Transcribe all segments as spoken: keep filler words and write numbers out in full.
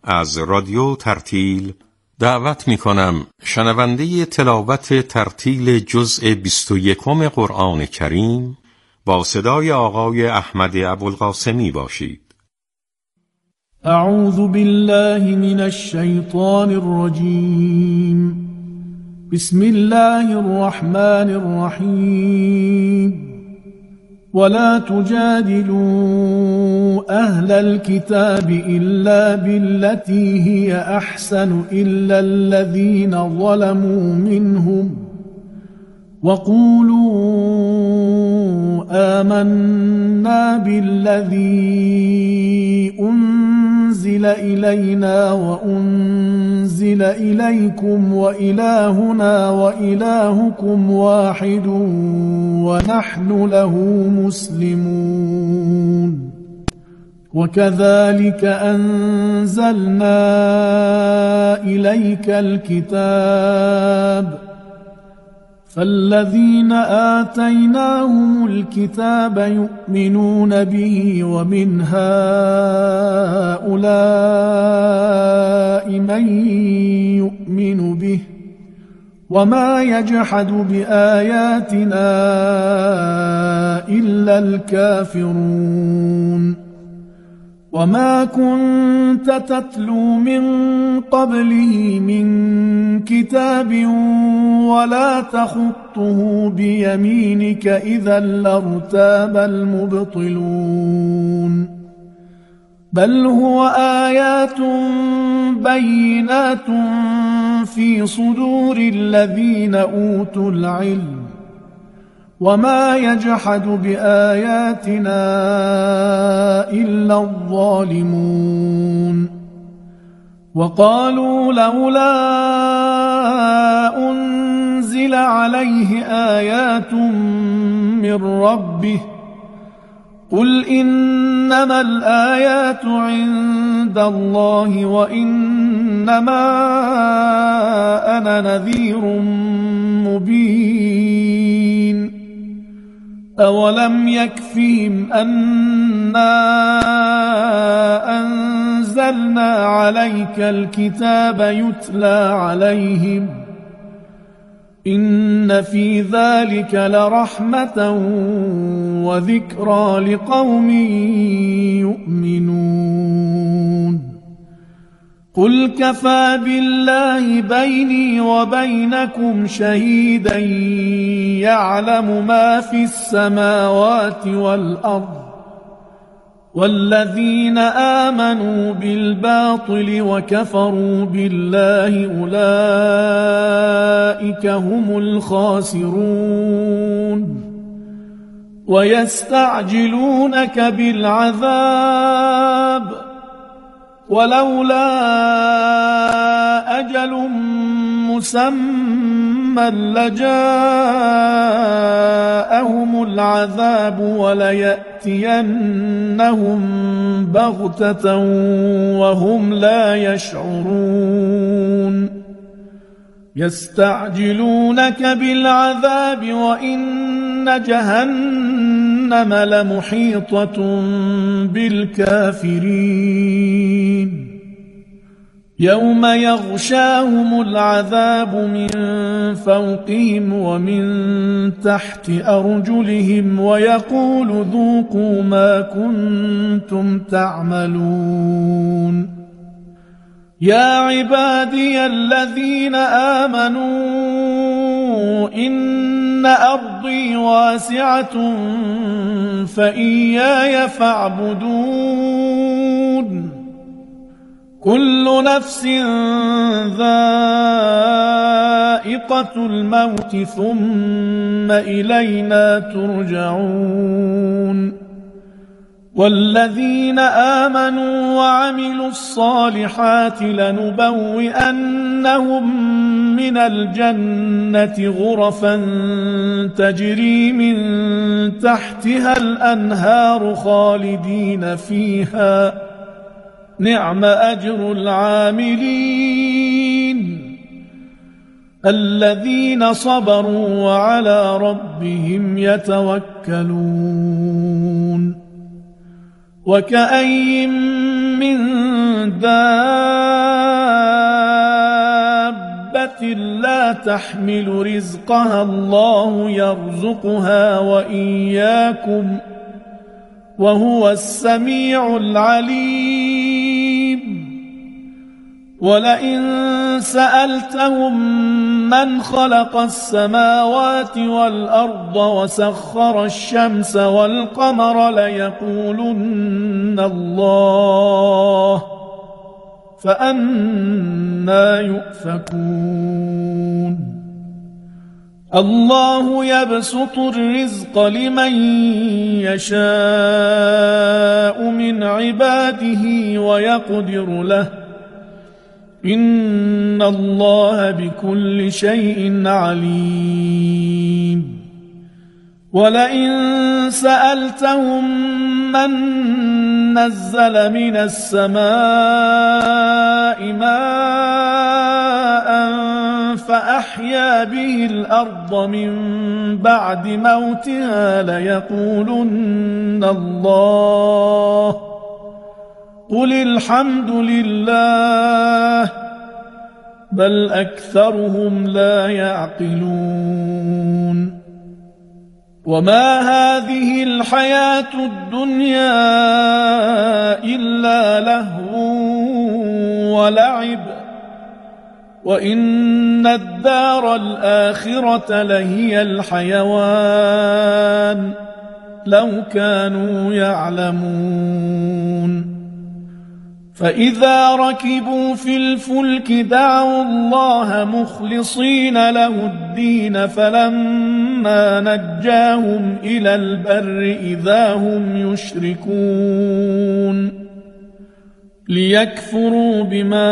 از رادیو ترتیل دعوت می کنم شنونده تلاوت ترتیل جزء بیست و یکم قرآن کریم با صدای آقای احمد ابوالقاسمی باشید. اعوذ بالله من الشیطان الرجیم. بسم الله الرحمن الرحیم. ولا تجادلوا أهل الكتاب إلا بالتي هي أحسن إلا الذين ظلموا منهم وقولوا آمنا بالذي أنزل إلينا وأنزل إليكم وإلهنا وإلهكم واحد ونحن له مسلمون. وكذلك أنزلنا إليك الكتاب فالذين آتيناهم الكتاب يؤمنون به ومن هؤلاء من يؤمن به وما يجحد بآياتنا إلا الكافرون. وما كنت تتلو من قبله من كتاب ولا تخطه بيمينك إذا لارتاب المبطلون. بل هو آيات بينات في صدور الذين أوتوا العلم وما يجحد بآياتنا إلا الظالمون. وقالوا لولا أنزل عليه آيات من ربه قل إنما الآيات عند الله وإنما أنا نذير مبين. أولم يكفهم أنا أنزلنا عليك الكتاب يتلى عليهم إن في ذلك لرحمة وذكرى لقوم يؤمنون. قل كفى بالله بيني وبينكم شهيدا يعلم ما في السماوات والأرض والذين آمنوا بالباطل وكفروا بالله أولئك هم الخاسرون. ويستعجلونك بالعذاب ولولا أجل مسمى لجاءهم العذاب وليأتينهم بغتة وهم لا يشعرون. يستعجلونك بالعذاب وإن جهنم لمحيطة بالكافرين. يوم يغشاهم العذاب من فوقهم ومن تحت أرجلهم ويقول ذوقوا ما كنتم تعملون. يا عبادي الذين آمنوا إن أرضي واسعة فإياي فاعبدون. كل نفس ذائقة الموت ثم إلينا ترجعون. والذين آمنوا وعملوا الصالحات لنبوئنهم من الجنة غرفا تجري من تحتها الأنهار خالدين فيها نعم أجر العاملين الذين صبروا وعلى ربهم يتوكلون. وكأين من دابة تحمل رزقها الله يرزقها وإياكم وهو السميع العليم. ولئن سألتهم من خلق السماوات والأرض وسخر الشمس والقمر ليقولن الله فأنى يؤفكون. الله يبسط الرزق لمن يشاء من عباده ويقدر له إن الله بكل شيء عليم. ولئن سألتهم من نزل من السماء ماء فأحيا به الأرض من بعد موتها ليقولن الله قل الحمد لله بل أكثرهم لا يعقلون. وما هذه الحياة الدنيا إلا لهو ولعب وإن الدار الآخرة لهي الحيوان لو كانوا يعلمون. فإذا ركبوا في الفلك دعوا الله مخلصين له الدين فلما نجاهم إلى البر إذا هم يشركون ليكفروا بما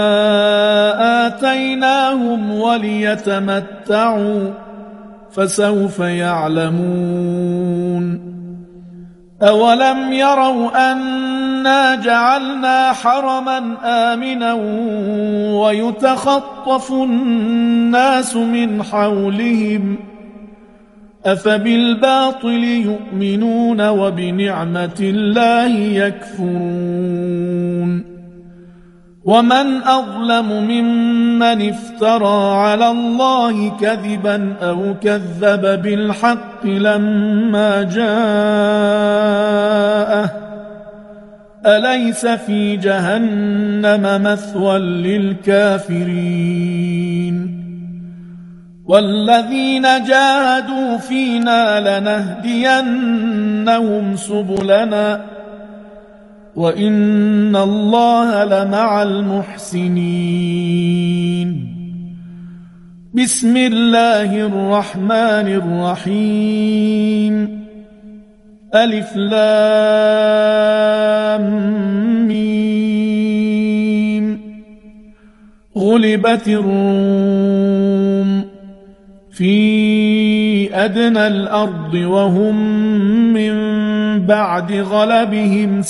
آتيناهم وليتمتعوا فسوف يعلمون. أولم يروا أنا جعلنا حرما آمنا ويتخطف الناس من حولهم أفبالباطل يؤمنون وبنعمة الله يكفرون. ومن أظلم ممن افترى على الله كذبا أو كذب بالحق لما جاءه أليس في جهنم مثوى للكافرين. والذين جاهدوا فينا لنهدينهم سبلنا وإن الله لمع المحسنين. بسم الله الرحمن الرحيم. ألف لام ميم. غلبت الروم في أدنى الأرض وهم من بعد غلبهم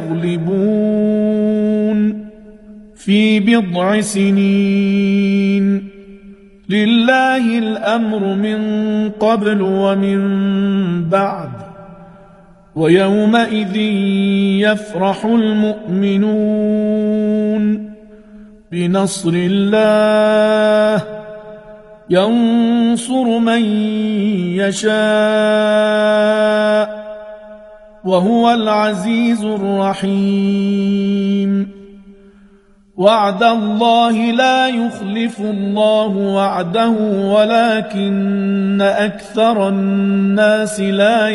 سيغلبون في بضع سنين. لله الأمر من قبل ومن بعد ويومئذ يفرح المؤمنون بنصر الله ينصر من يشاء وهو العزيز الرحيم. وعد الله لا يخلف الله وعده ولكن أكثر الناس لا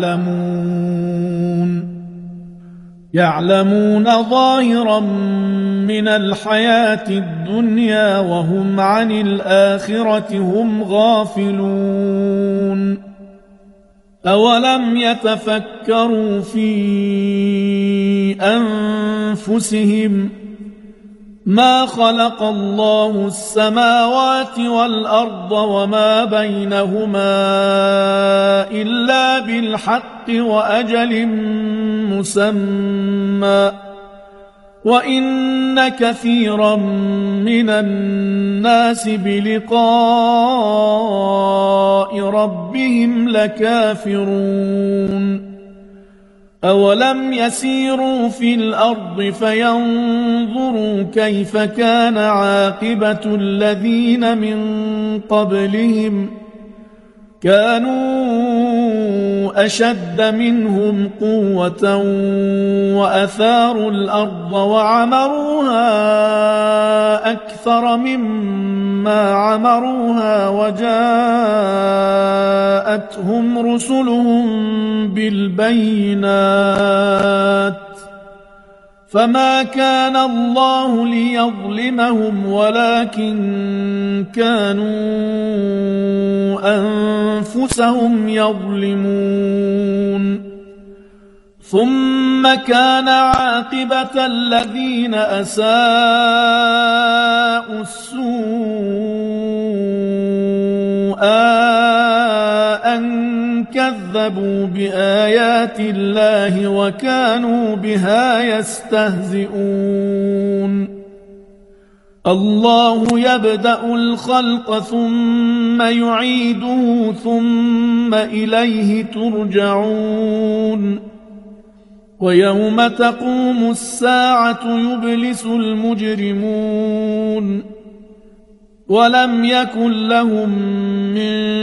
يعلمون. يعلمون ظاهرا من الحياة الدنيا وهم عن الآخرة هم غافلون. أولم يتفكروا في أنفسهم ما خلق الله السماوات والأرض وما بينهما إلا بالحق وأجل مسمى وإن كثيرا من الناس بلقاء ربهم لكافرون. أولم يسيروا في الأرض فينظروا كيف كان عاقبة الذين من قبلهم كانوا أشد منهم قوة وأثاروا الأرض وعمروها أكثر مما عمروها وجاءتهم رسلهم بالبينات فما كان الله ليظلمهم ولكن كانوا أنفسهم يظلمون ثم كان عاقبة الذين أساءوا السوء أن كذبوا بآيات الله وكانوا بها يستهزئون الله يبدأ الخلق ثم يعيده ثم إليه ترجعون ويوم تقوم الساعة يبلس المجرمون ولم يكن لهم من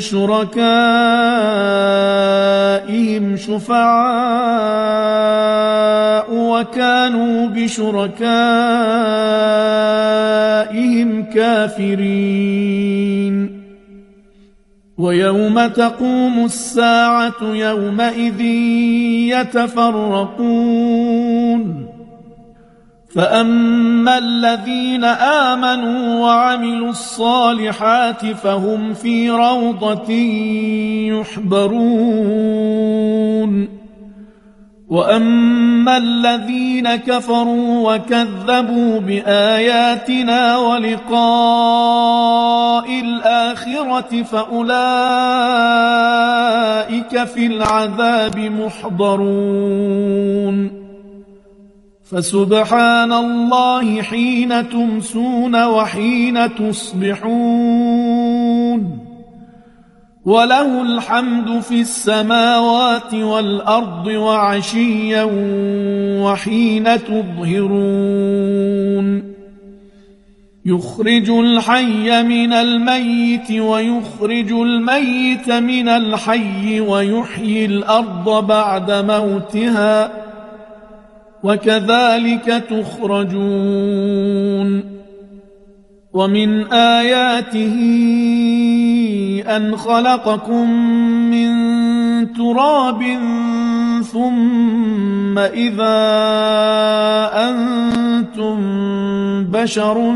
شركائهم شفعاء وكانوا بشركائهم كافرين ويوم تقوم الساعة يومئذ يتفرقون فأما الذين آمنوا وعملوا الصالحات فهم في روضة يحبرون وأما الذين كفروا وكذبوا بآياتنا ولقاء الآخرة فأولئك في العذاب محضرون فسبحان الله حين تمسون وحين تصبحون وله الحمد في السماوات والأرض وعشيا وحين تظهرون يخرج الحي من الميت ويخرج الميت من الحي ويحيي الأرض بعد موتها وكذلك تخرجون ومن آياته أن خلقكم من تراب ثم إذا أنتم بشر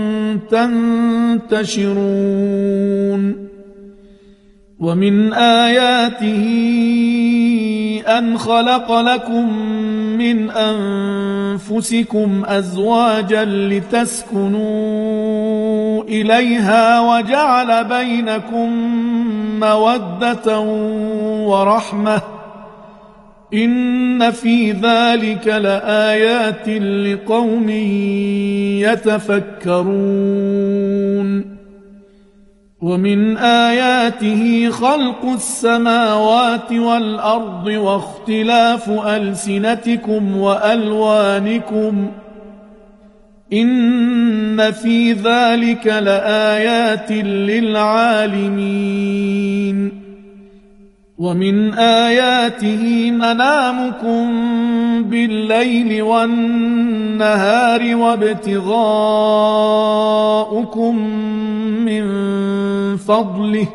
تنتشرون ومن آياته أن خلق لكم من أنفسكم أزواجا لتسكنوا إليها وجعل بينكم مودة ورحمة إن في ذلك لآيات لقوم يتفكرون ومن آياته خلق السماوات والأرض واختلاف ألسنتكم وألوانكم إن في ذلك لآيات للعالمين ومن آياته منامكم بالليل والنهار وابتغاؤكم من فضله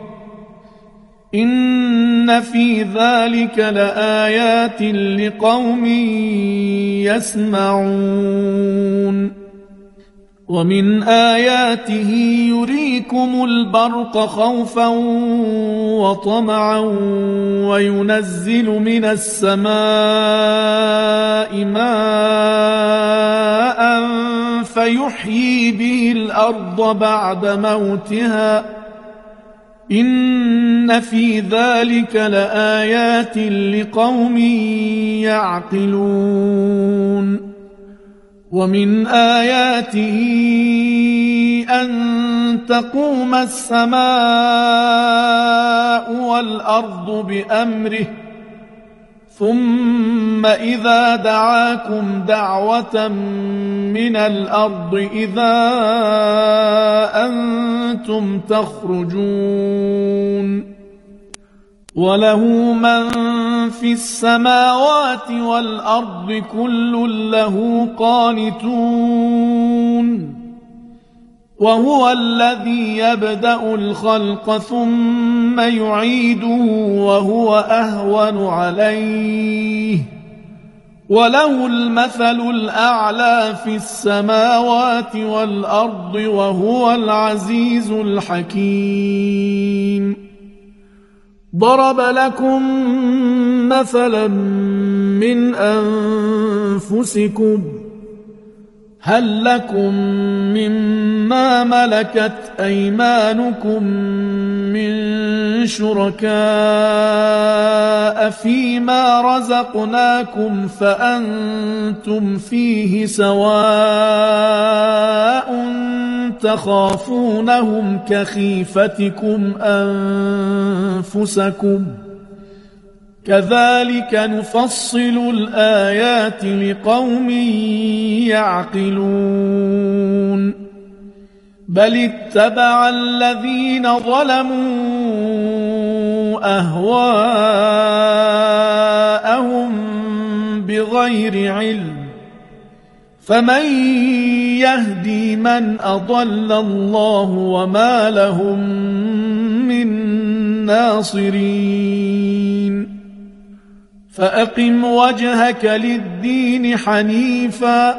إن في ذلك لآيات لقوم يسمعون ومن آياته يريكم البرق خوفا وطمعا وينزل من السماء ماء فيحيي به الأرض بعد موتها إن في ذلك لآيات لقوم يعقلون ومن آياته أن تقوم السماء والأرض بأمره ثم إذا دعاكم دعوة من الأرض إذا أنتم تخرجون وله من في السماوات والأرض كل له قانتون وهو الذي يبدأ الخلق ثم يعيده وهو أهون عليه وله المثل الأعلى في السماوات والأرض وهو العزيز الحكيم. ضرب لكم مثلا من أنفسكم هل لكم مما ملكت أيمانكم من شركاء فيما رزقناكم فأنتم فيه سواء تخافونهم كخيفتكم أنفسكم كذلك نفصل الآيات لقوم يعقلون بل اتبع الذين ظلموا أهواءهم بغير علم فمن يهدي من أضل الله وما لهم من ناصرين. فأقم وجهك للدين حنيفا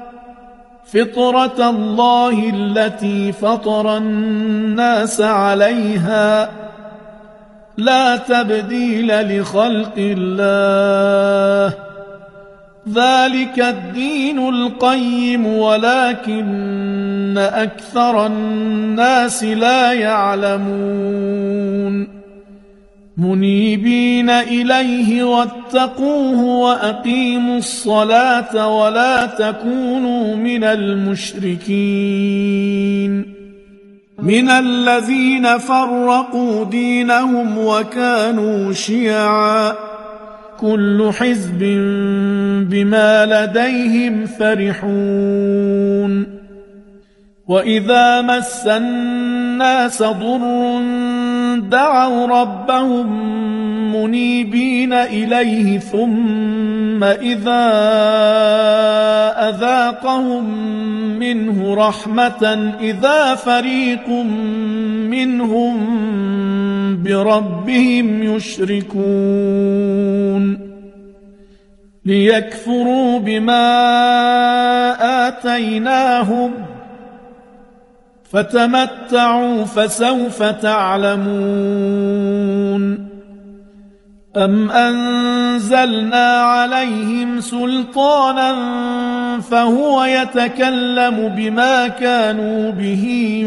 فطرة الله التي فطر الناس عليها لا تبديل لخلق الله ذلك الدين القيم ولكن أكثر الناس لا يعلمون. منيبين إليه واتقوه وأقيموا الصلاة ولا تكونوا من المشركين من الذين فرقوا دينهم وكانوا شيعا كل حزب بما لديهم فرحون. وإذا مس الناس ضر دعوا ربهم منيبين إليه ثم إذا أذاقهم منه رحمة إذا فريق منهم بربهم يشركون ليكفروا بما آتيناهم فتمتعوا فسوف تعلمون. أم أنزلنا عليهم سلطانا فهو يتكلم بما كانوا به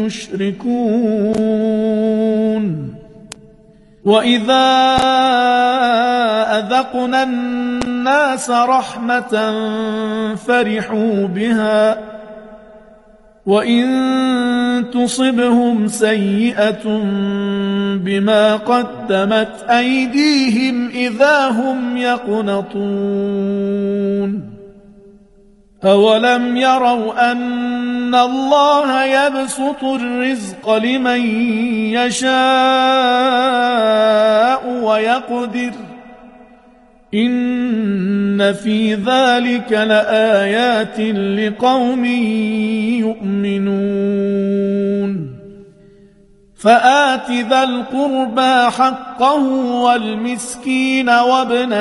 يشركون. وإذا أذقنا الناس رحمة فرحوا بها وإن تصبهم سيئة بما قدمت أيديهم إذا هم يقنطون. أولم يروا أن الله يبسط الرزق لمن يشاء ويقدر إن في ذلك لآيات لقوم يؤمنون. فآت ذا القربى حقه والمسكين وابن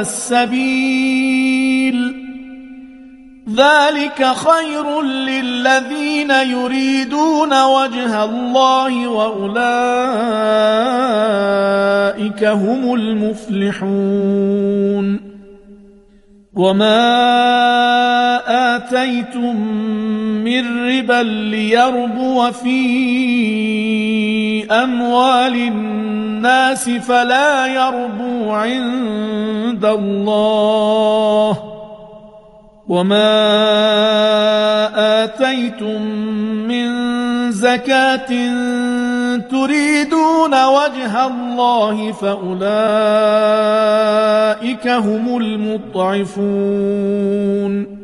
السبيل ذلك خير للذين يريدون وجه الله وأولئك هم المفلحون. وما آتيتم من ربا ليربو في أموال الناس فلا يربو عند الله وما آتيتم من زكاة تريدون وجه الله فأولئك هم المضعفون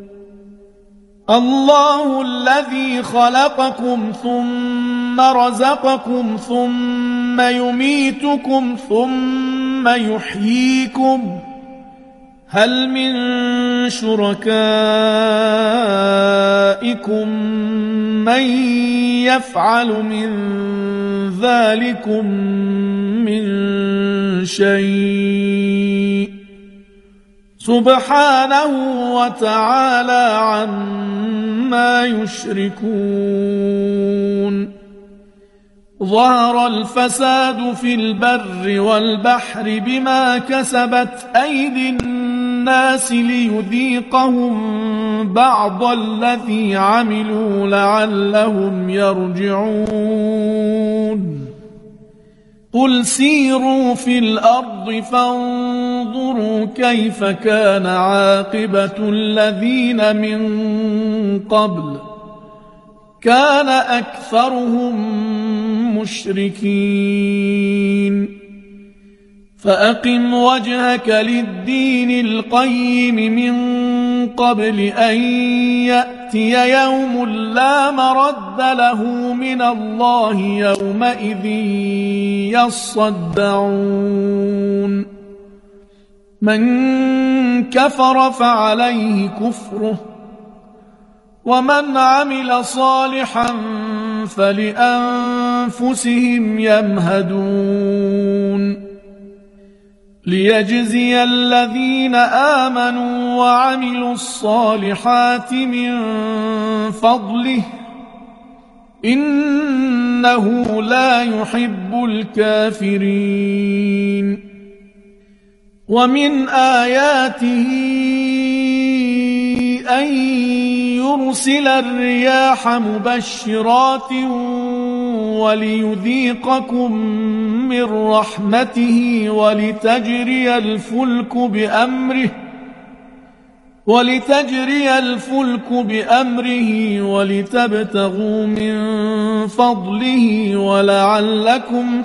الله الذي خلقكم ثم رزقكم ثم يميتكم ثم يحييكم هل من شركائكم من يفعل من ذلكم من شيء سبحانه وتعالى عما يشركون ظهر الفساد في البر والبحر بما كسبت أيدي الناس ليذيقهم بعض الذي عملوا لعلهم يرجعون قل سيروا في الأرض فانظروا كيف كان عاقبة الذين من قبل كان أكثرهم مشركين فأقم وجهك للدين القيم من قبل أن يأتي يوم لا مرد له من الله يومئذ يصدعون من كفر فعليه كفره ومن عمل صالحا فلأنفسهم يمهدون ليجزي الذين آمنوا وعملوا الصالحات من فضله إنه لا يحب الكافرين ومن آياته أن يرسل الرياح مبشرات وليذيقكم من رحمته ولتجري الفلك بأمره ولتجري الفلك بأمره ولتبتغوا من فضله ولعلكم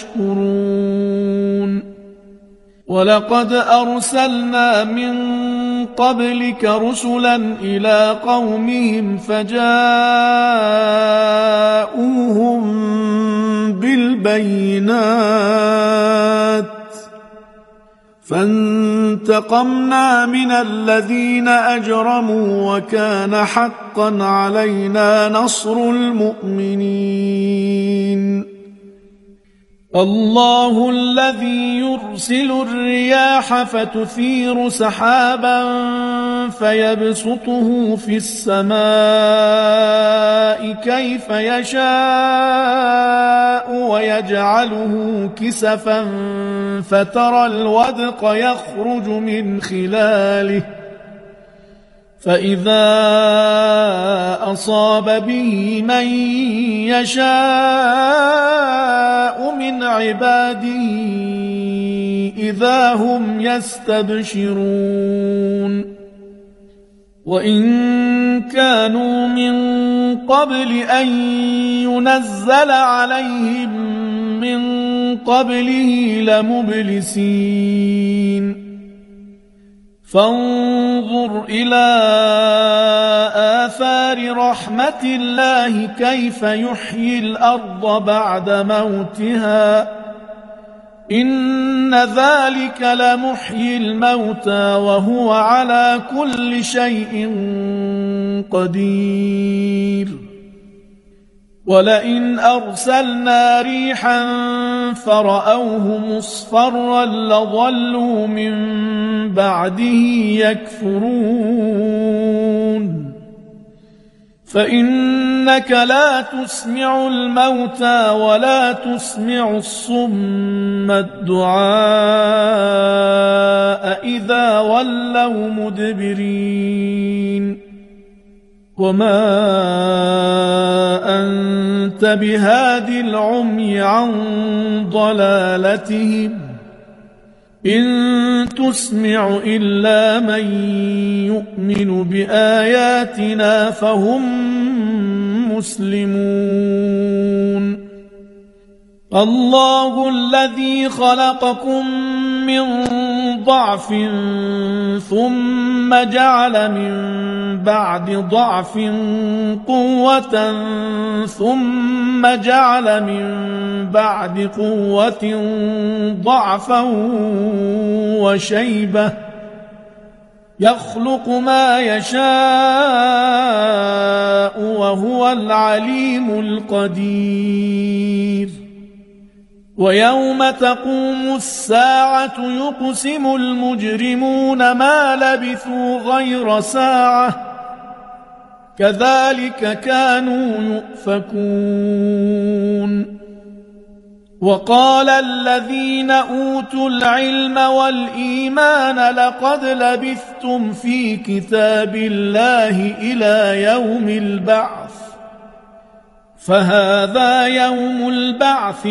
تشكرون ولقد أرسلنا من قبلك رسلا إلى قومهم فجاءوهم بالبينات فانتقمنا من الذين أجرموا وكان حقا علينا نصر المؤمنين الله الذي يرسل الرياح فتثير سحابا فيبسطه في السماء كيف يشاء ويجعله كسفا فترى الودق يخرج من خلاله فإذا أصاب به من يشاء من عباده إذا هم يستبشرون وإن كانوا من قبل أن ينزل عليهم من قبله لمبلسين فانظر إلى آثار رحمة الله كيف يحيي الأرض بعد موتها إن ذلك لمحيي الموتى وهو على كل شيء قدير ولئن أرسلنا ريحا فرأوه مصفرا لظلوا من بعده يكفرون فإنك لا تسمع الموتى ولا تسمع الصم الدعاء إذا ولوا مدبرين وما أنت بهاد العمي عن ضلالتهم إن تسمع إلا من يؤمن بآياتنا فهم مسلمون الله الذي خلقكم من ضعف ثم جعل من بعد ضعف قوة ثم جعل من بعد قوة ضعفا وشيبة يخلق ما يشاء وهو العليم القدير ويوم تقوم الساعة يقسم المجرمون ما لبثوا غير ساعة كذلك كانوا يؤفكون وقال الذين أوتوا العلم والإيمان لقد لبثتم في كتاب الله إلى يوم البعث فهذا يوم البعث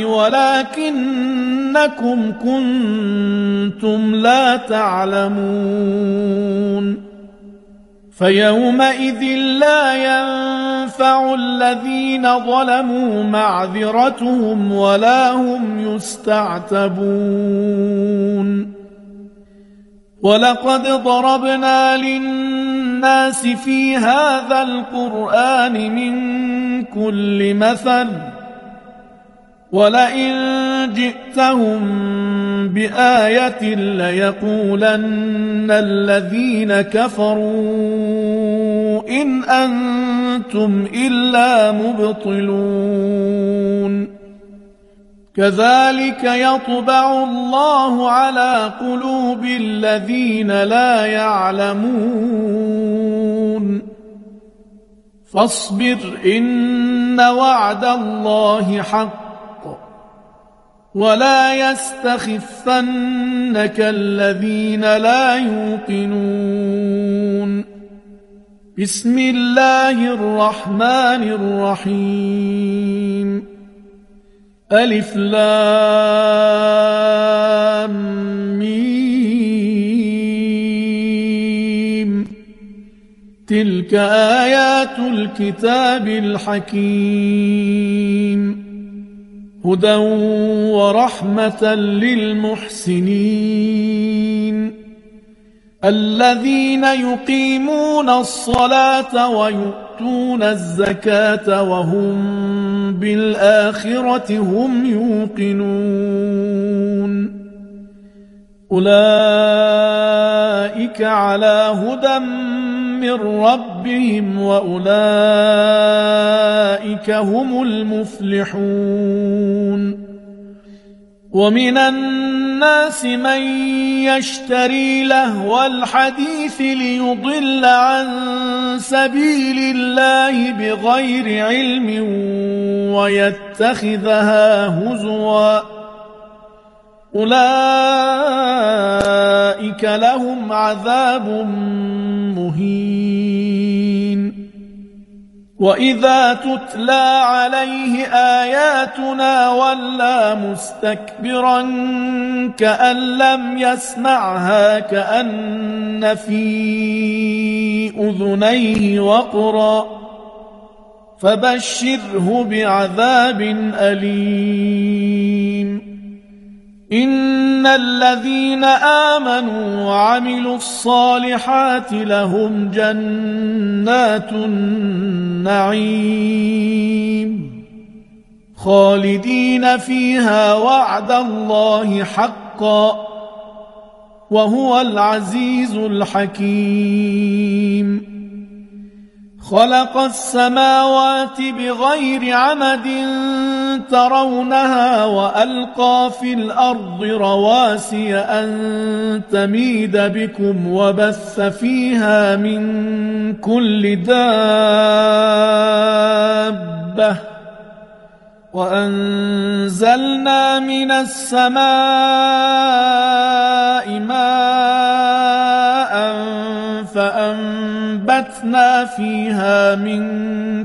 ولكنكم كنتم لا تعلمون فيومئذ لا ينفع الذين ظلموا معذرتهم ولا هم يستعتبون ولقد ضربنا للناس في هذا القرآن من كل مثل ولئن جئتهم بآية ليقولن الذين كفروا إن أنتم إلا مبطلون كذلك يطبع الله على قلوب الذين لا يعلمون فاصبر إن وعد الله حق ولا يستخفنك الذين لا يوقنون بسم الله الرحمن الرحيم ألف لام ميم تلك آيات الكتاب الحكيم هدى ورحمة للمحسنين الذين يقيمون الصلاة ويؤتون الزكاة وهم بالآخرة هم يوقنون أولئك على هدى من ربهم وأولئك هم المفلحون ومن الناس من يشتري لهو الحديث ليضل عن سبيل الله بغير علم ويتخذها هزوا أولئك لهم عذاب مهين وإذا تتلى عليه آياتنا ولى مستكبرا كأن لم يسمعها كأن في أذنيه وقرا فبشره بعذاب أليم إن الذين آمنوا وعملوا الصالحات لهم جنات النعيم خالدين فيها وعد الله حقا وهو العزيز الحكيم خلق السماوات بغير عمد ترونها وألقى في الأرض رواسي أن تميد بكم وبث فيها من كل دابة وأنزلنا من السماء ماء فأنبتنا فيها من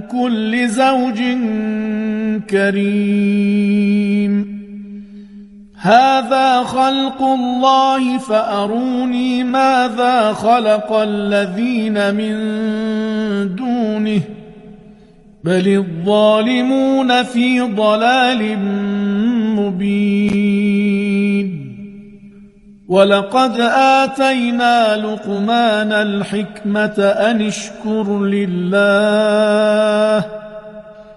كل زوج كريم هذا خلق الله فأروني ماذا خلق الذين من دونه بل الظالمون في ضلال مبين ولقد آتينا لقمان الحكمة أن اشكر لله